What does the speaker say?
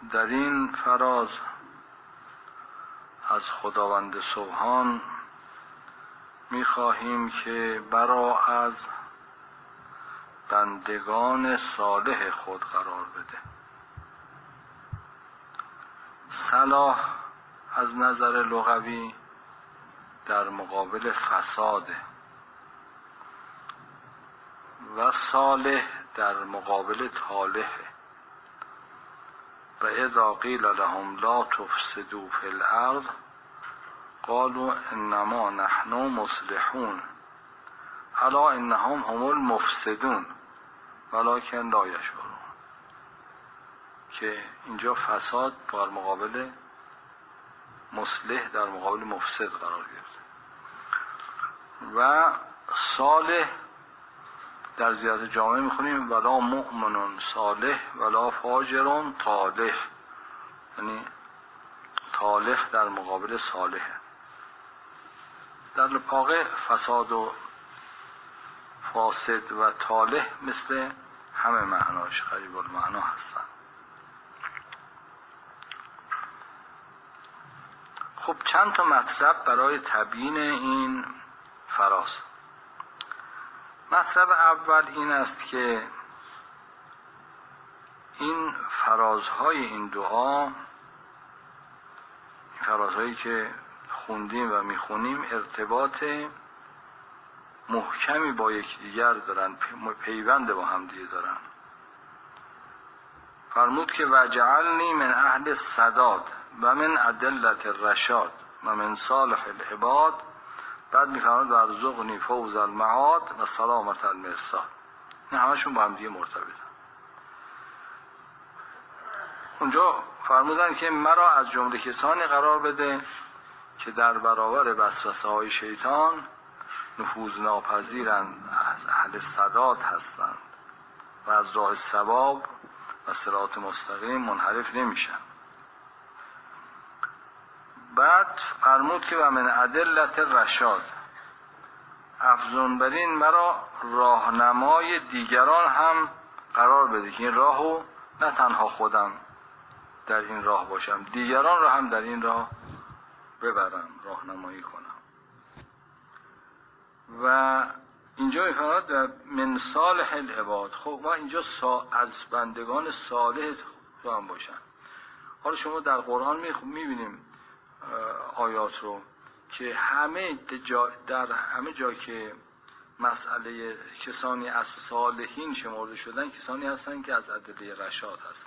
در این فراز از خداوند سبحان می‌خواهیم که برا از بندگان صالح خود قرار بده. صلاح از نظر لغوی در مقابل فساده و صالح در مقابل طالحه. و اذا قیل لهم لا تفسدوا فی الارض قالوا انما نحن مصلحون الا انهم هم المفسدون ولکن لا یشعرون. که اینجا فساد در مقابل مصلح در مقابل مفسد قرار گرفته و صالح در زیاد جامعه میخونیم ولا مؤمن صالح ولا فاجر طالح، یعنی طالح در مقابل صالح. در واقع فساد و فاسد و طالح مثل همه معناش قریب المعنا هستن. خب چند تا مطلب برای تبیین این فراز. مطلب اول این است که این فرازهای این دعا، فرازهایی که خوندیم و میخونیم ارتباط محکمی با یکدیگر دارن، پیوند با هم دیگه دارن. فرمود که وجعلنی من اهل السداد و من ادلة الرشاد و من صالح العباد. بعد میفرماد ورزقنی فوز المعاد و سلامت المرصاد. این همشون با هم دیگه مرتبطن. اونجا فرمودن که مرا از جمله کسانی قرار بده که در برابر وسوسه های شیطان نفوذ ناپذیرند، از اهل صداد هستند و از راه ثواب و صراط مستقیم منحرف نمیشن. بعد فرمود که و من ادلة الرشاد، افزون بر این مرا راهنمای دیگران هم قرار بده که این راهو نه تنها خودم در این راه باشم، دیگران را هم در این راه ببرم، راهنمایی کنم. و اینجا میفرماد من صالح العباد. خب و اینجا از بندگان صالح رو هم باشن. حالا شما در قرآن میبینیم آیات رو که در همه جا که مسئله کسانی از صالحین شمرده شدن، کسانی هستن که از ادله رشاد هستن.